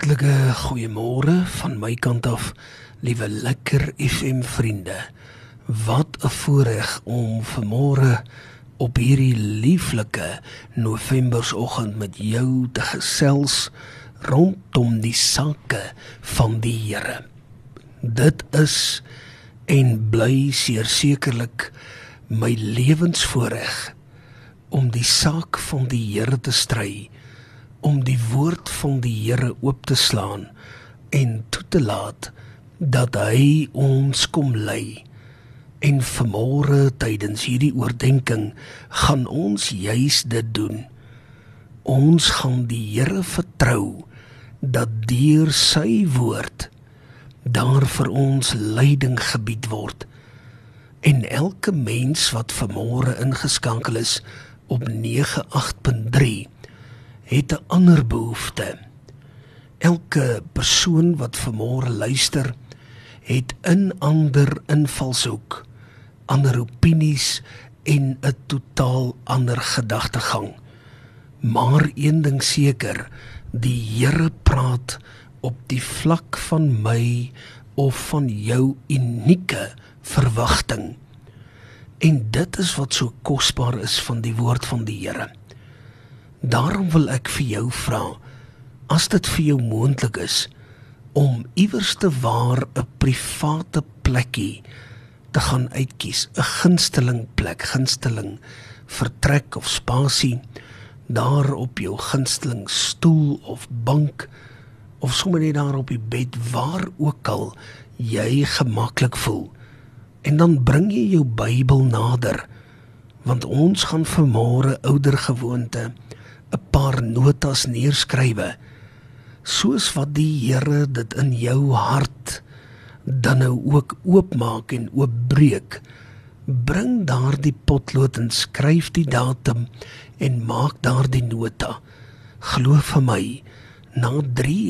Hartlike goeiemôre van my kant af, liewe Lekker FM vriende. Wat 'n voorreg om vanmôre op hierdie lieflike Novembersoggend met jou te gesels rondom die sake van die Here. Dit is en bly sekerlik my lewensvoorreg om die saak van die Here te stry, om die woord van die Here oop te slaan en toe te laat dat hy ons kom lei. En vanmôre tydens hierdie oordenking gaan ons juis dit doen. Ons gaan die Here vertrou dat deur sy woord daar vir ons leiding gebied word. En elke mens wat vanmôre ingeskakel is op 98.3 het 'n ander behoefte. Elke persoon wat vanmôre luister, het 'n ander invalshoek, ander opinies en 'n totaal ander gedagtegang. Maar een ding seker, die Here praat op die vlak van my of van jou unieke verwagting. En dit is wat so kosbaar is van die woord van die Here. Daarom wil ek vir jou vra, as dit vir jou moontlik is, om iewers te waar 'n private plekkie te gaan uitkies, 'n gunsteling plek, gunsteling vertrek of spasie, daar op jou gunsteling stoel of bank, of sommer net daar op die bed, waar ook al jy gemaklik voel. En dan bring jy jou Bybel nader, want ons gaan vanmôre oudergewoonte 'n paar notas neerskrywe, soos wat die Here dit in jou hart dan nou ook oopmaak en oopbreek. Bring daar die potlood en skryf die datum en maak daar die nota. Glo vir my, na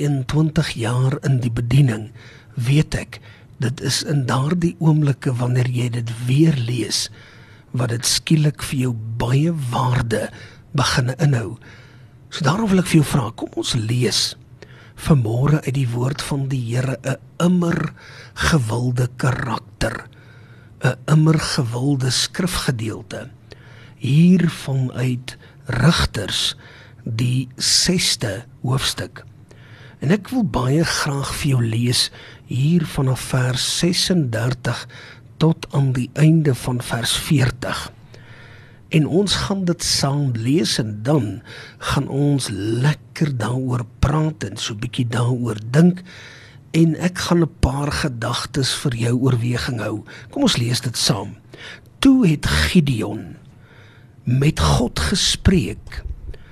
23 jaar in die bediening, weet ek, dit is in daardie oomblikke wanneer jy dit weer lees, wat dit skielik vir jou baie waarde begin inhou. So daarom wil ek vir jou vra, kom ons lees vanmôre uit die woord van die Here 'n immer gewilde karakter, 'n immer gewilde skrifgedeelte, hier vanuit Rigters, die 6de hoofstuk. En ek wil baie graag vir jou lees hier vanaf vers 36 tot aan die einde van vers 40. En ons gaan dit saam lees en dan gaan ons lekker daaroor praat en so bietjie daaroor dink. En ek gaan 'n paar gedagtes vir jou oorweging hou. Kom ons lees dit saam. Toe het Gideon met God gespreek: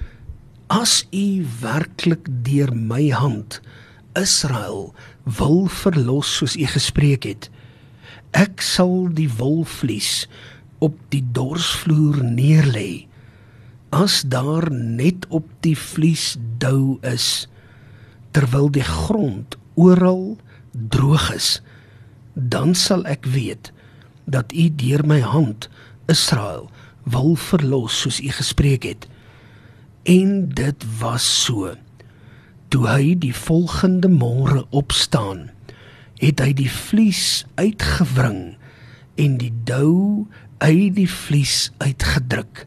As u werklik deur my hand Israel wil verlos soos u gespreek het, ek sal die wolvlies op die dorsvloer neerlê. As daar net op die vlies dou is, terwyl die grond oral droog is, dan sal ek weet dat u deur my hand Israel wil verlos soos u gespreek het. En dit was so. Toe hy die volgende môre opstaan, het hy die vlies uitgewring en die dou uit die vlies uitgedruk.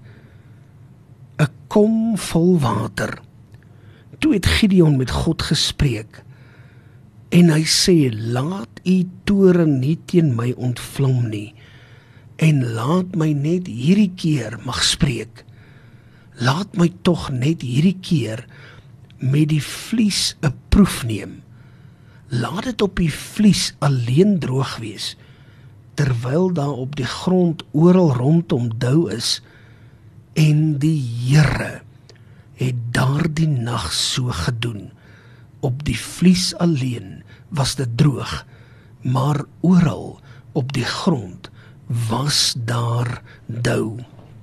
'n Kom vol water. Toe het Gideon met God gespreek en hy sê: Laat u toorn nie teen my ontvlam nie, en laat my net hierdie keer mag spreek. Laat my tog net hierdie keer met die vlies 'n proef neem. Laat dit op die vlies alleen droog wees, terwyl daar op die grond oral rondom dou is. En die Here het daardie nag so gedoen. Op die vlies alleen was dit droog, maar oral op die grond was daar dou.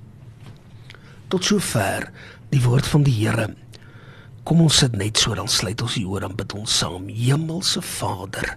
Tot sover die woord van die Here. Kom ons sit net so, dan sluit ons die oor en bid ons saam. Hemelse Vader,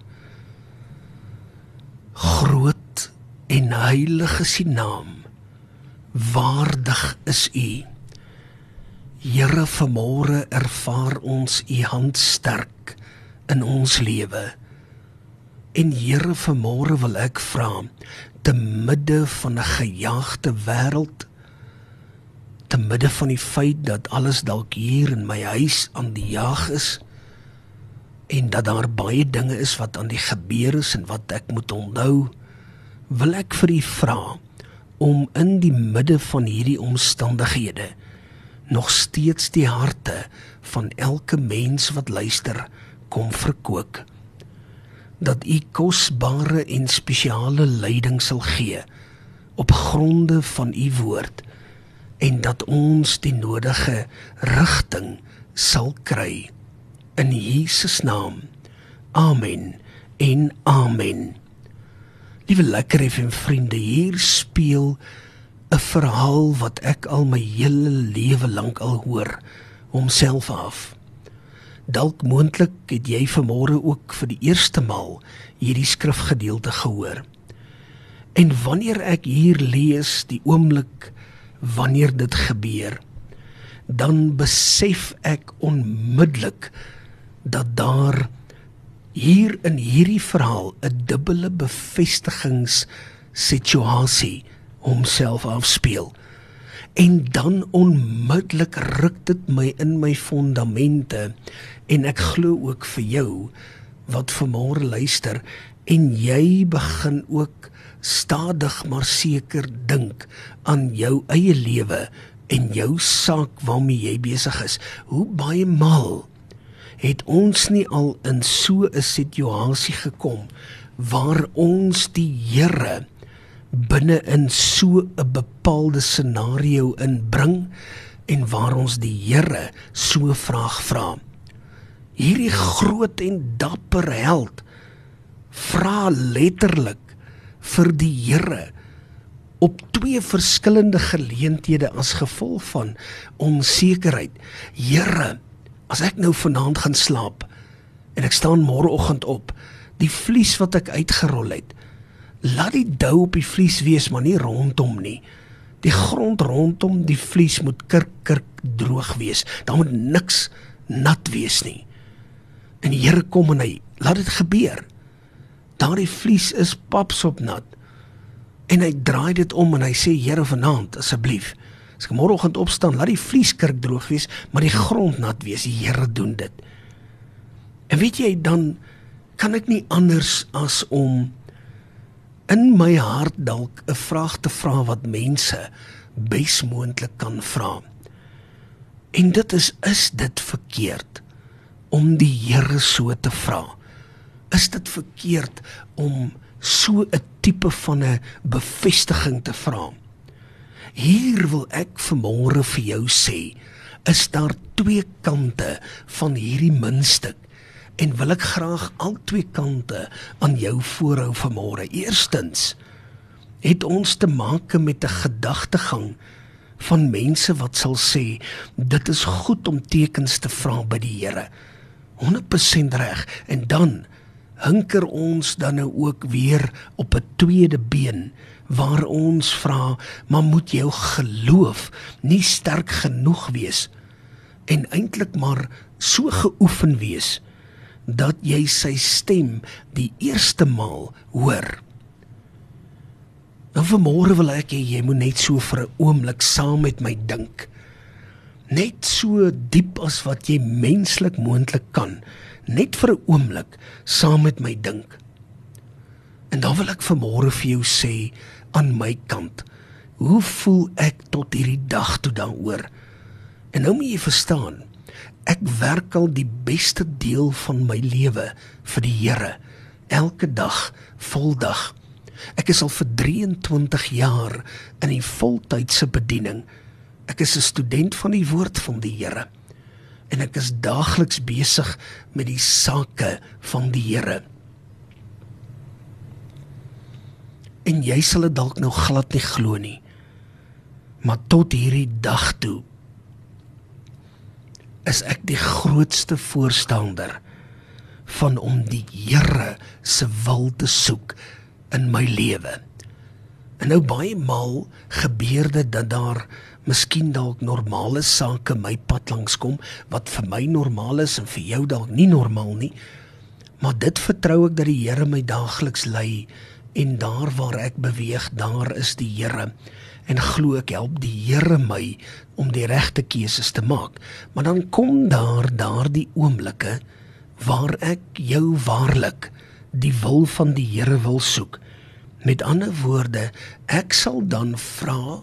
groot en heilig is u naam, waardig is u. Here, vanmôre ervaar ons u hand sterk in ons lewe. En Here, vanmôre wil ek vra, te midde van 'n gejaagde wêreld, te midde van die feit dat alles dalk hier in my huis aan die jaag is, en dat daar baie dinge is wat aan die gebeur is en wat ek moet onthou, wil ek vir U vra, om in die midde van hierdie omstandighede, nog steeds die harte van elke mens wat luister, kom verkoop. Dat U kosbare en spesiale leiding sal gee, op gronde van U woord, en dat ons die nodige rigting sal kry. In Jesus naam. Amen en amen. Liewe Lekker FM vriende, hier speel 'n verhaal wat ek al my hele lewe lank al hoor, homself af. Dalk moontlik het jy vanmôre ook vir die eerste maal hierdie skrifgedeelte gehoor. En wanneer ek hier lees, die oomblik wanneer dit gebeur, dan besef ek onmiddellik dat daar hier in hierdie verhaal 'n dubbele bevestigingssituasie homself afspeel. En dan onmiddellik ruk dit my in my fondamente, en ek glo ook vir jou wat vanmôre luister, en jy begin ook stadig maar seker dink aan jou eie lewe en jou saak waarmee jy besig is. Hoe baie maal het ons nie al in so 'n situasie gekom waar ons die Here binne in so 'n bepaalde scenario inbring en waar ons die Here so 'n vraag vra. Hierdie groot en dapper held vra letterlik vir die Here op 2 verskillende geleenthede as gevolg van onsekerheid. Here, as ek nou vanaand gaan slaap en ek staan môreoggend op, die vlies wat ek uitgerol het, laat die dou op die vlies wees, maar nie rondom nie. Die grond rondom die vlies moet kirk droog wees. Daar moet niks nat wees nie. En die Here kom en hy laat dit gebeur. Daardie vlies is papsop nat. En hy draai dit om en hy sê, Here, vanaand, asseblief, as ek môreoggend opstaan, laat die vlies kirk droog wees, maar die grond nat wees. Die Here doen dit. En weet jy, dan kan ek nie anders as om in my hart dalk 'n vraag te vra wat mense besmoontlik kan vra. En dit is dit verkeerd om die Here so te vra? Is dit verkeerd om so 'n tipe van 'n bevestiging te vra? Hier wil ek vanmôre vir jou sê, is daar 2 kante van hierdie muntstuk, en wil ek graag al 2 kante aan jou voorhou vanmôre. Eerstens het ons te maak met 'n gedagtegang van mense wat sal sê, dit is goed om tekens te vra by die Here. 100% reg. En dan hinker ons dan nou ook weer op 'n tweede been, waar ons vra, maar moet jou geloof nie sterk genoeg wees, en eintlik maar so geoefen wees, dat jy sy stem die eerste maal hoor. Nou vanmôre wil ek hê jy moet net so vir 'n oomblik saam met my dink. Net so diep as wat jy menslik moontlik kan. Net vir 'n oomblik saam met my dink. En dan wil ek vanmôre vir jou sê, aan my kant, hoe voel ek tot hierdie dag toe daaroor? En nou moet jy verstaan, ek werk al die beste deel van my lewe vir die Here, elke dag, voldag. Ek is al vir 23 jaar in die voltydse bediening. Ek is 'n student van die woord van die Here, en ek is daagliks besig met die sake van die Here. En jy sal dit dalk nou glad nie glo nie, maar tot hierdie dag toe is ek die grootste voorstander van om die Here se wil te soek in my lewe. En nou baie maal gebeur dit dat daar miskien dalk normale sake my pad langs kom, wat vir my normaal is en vir jou dalk nie normaal nie. Maar dit vertrou ek dat die Here my daagliks lei, en daar waar ek beweeg, daar is die Here. En glo ek help die Here my om die regte keuses te maak. Maar dan kom daar die oomblikke waar ek jou waarlik die wil van die Here wil soek. Met ander woorde, ek sal dan vra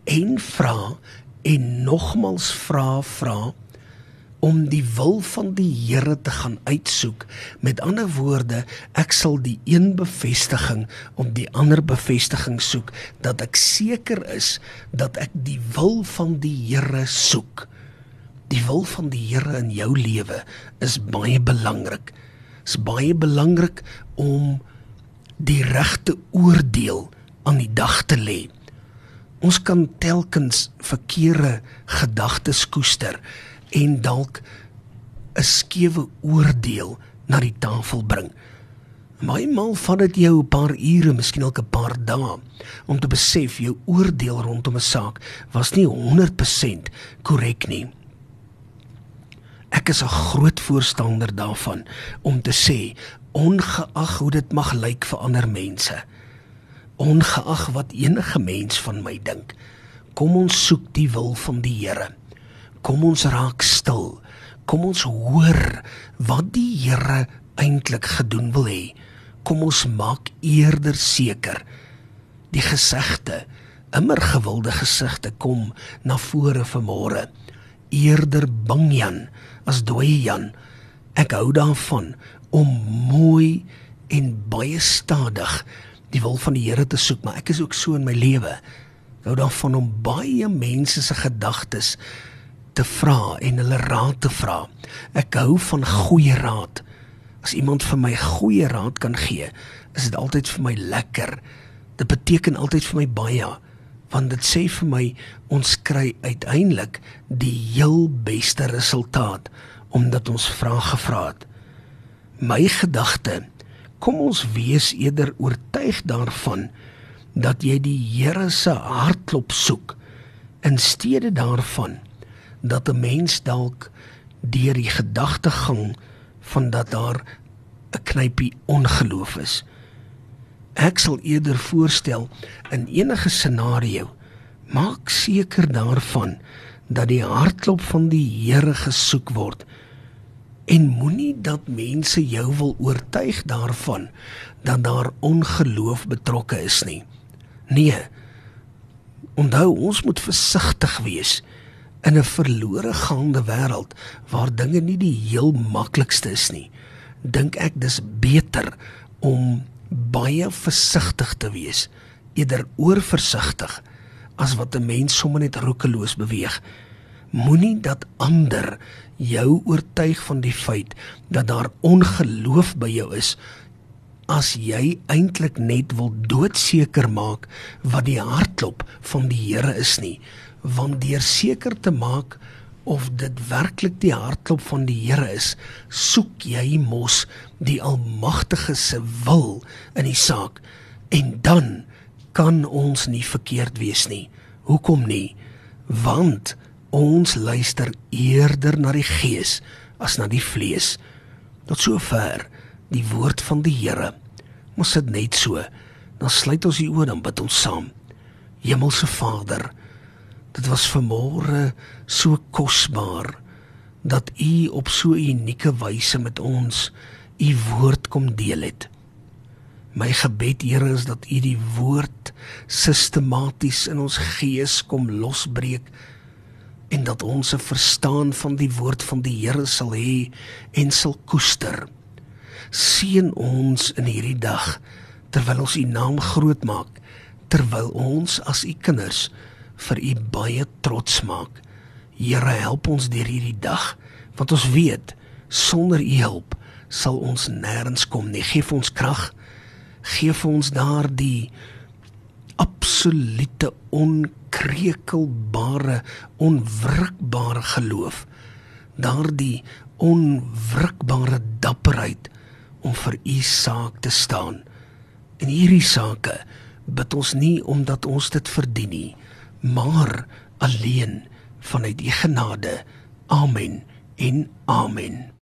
en nogmals vra om die wil van die Here te gaan uitsoek. Met ander woorde, ek sal die een bevestiging op die ander bevestiging soek, dat ek seker is dat ek die wil van die Here soek. Die wil van die Here in jou lewe is baie belangrik. Is baie belangrik om die regte oordeel aan die dag te lê. Ons kan telkens verkeerde gedagtes koester en dalk 'n skewe oordeel na die tafel bring. Maal vat dit jou 'n paar ure, miskien ook 'n paar dae, om te besef jou oordeel rondom 'n saak was nie 100% korrek nie. Ek is 'n groot voorstander daarvan om te sê, ongeag hoe dit mag lyk vir ander mense, ongeag wat enige mens van my dink, kom ons soek die wil van die Here. Kom ons raak stil. Kom ons hoor wat die Here eintlik gedoen wil hê. Kom ons maak eerder seker. Die gesegde, immer gewilde gesegde, kom na vore vanmôre. Eerder bang Jan as dooie Jan. Ek hou daarvan om mooi en baie stadig die wil van die Here te soek, maar ek is ook so in my lewe. Ek hou daarvan om baie mense se gedagtes te vra en hulle raad te vra. Ek hou van goeie raad. As iemand vir my goeie raad kan gee, is dit altyd vir my lekker. Dit beteken altyd vir my baie, want dit sê vir my, ons kry uiteindelik die heel beste resultaat, omdat ons vrae gevra het. My gedagte, kom ons wees eerder oortuig daarvan, dat jy die Here se hartklop soek, in steede daarvan, dat 'n mens dalk deur die gedagtegang van dat daar 'n knypie ongeloof is. Ek sal eerder voorstel, in enige scenario, maak seker daarvan, dat die hartklop van die Here gesoek word, en moenie dat mense jou wil oortuig daarvan, dat daar ongeloof betrokke is nie. Nee, onthou, ons moet versigtig wees, in 'n verlore gaande wêreld, waar dinge nie die heel maklikste is nie, dink ek dis beter om baie versigtig te wees, eerder oorversigtig, as wat 'n mens sommer net roekeloos beweeg. Moenie dat ander jou oortuig van die feit, dat daar ongeloof by jou is, as jy eintlik net wil doodseker maak, wat die hartklop van die Here is nie. Want deur seker te maak of dit werklik die hartklop van die Here is, soek jy mos die Almagtige se wil in die saak, en dan kan ons nie verkeerd wees nie. Hoekom nie? Want ons luister eerder na die Gees as na die vlees. Tot sover die woord van die Here. Ons sit net so, dan sluit ons die oë, dan bid ons saam. Hemelse Vader, dit was vanmôre so kosbaar, dat U op so 'n unieke wyse met ons U woord kom deel het. My gebed, Here, is dat U die woord sistematies in ons gees kom losbreek, en dat ons 'n verstaan van die woord van die Here sal hê en sal koester. Seën ons in hierdie dag, terwyl ons U naam groot maak, terwyl ons as U kinders vir U baie trots maak. Here, help ons deur hierdie dag, want ons weet, sonder U hulp sal ons nêrens kom nie. Geef ons krag, geef ons daardie absolute, onkrekelbare, onwrikbare geloof, daardie onwrikbare dapperheid om vir U saak te staan. In hierdie sake bid ons nie omdat ons dit verdien nie, maar alleen vanuit U genade. Amen en amen.